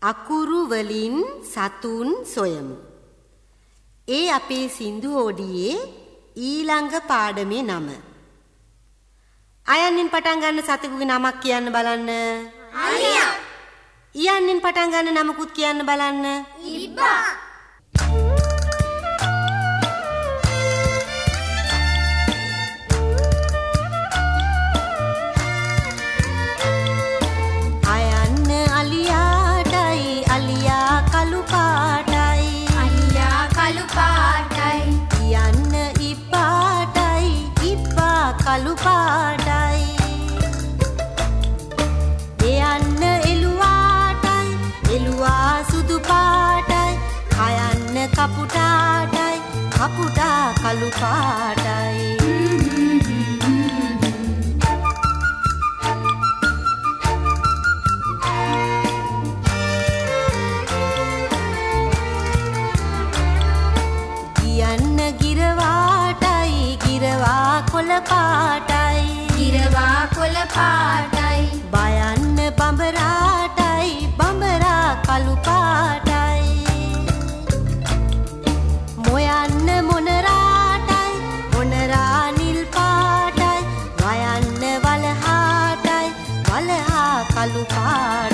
අකුරු වලින් සතුන් සොයමු. ඒ අපේ සින්දු හෝඩියේ ඊළඟ පාඩමේ නම. අයන්නින් පටන් ගන්න සතෙකුගේ නමක් කියන්න බලන්න. අලියා. ඊයන්නින් පටන් ගන්න නමකුත් කියන්න බලන්න. ඉබ්බා. කළු පාටයි එයන්න එළුවාටයි එළුවා සුදු පාටයි කයන්න කපුටාටයි කපුටා කළු පාටයි ගියන්න ගිරවාටයි ගිරවා කොළ පාටයි ගිරවා කොළ පාටයි බයන්න බඹරාටයි බඹරා කළු පාටයි මොයන්න මොනරාටයි මොනරා නිල් පාටයි වයන්න වලහාටයි වලහා කළු පාටයි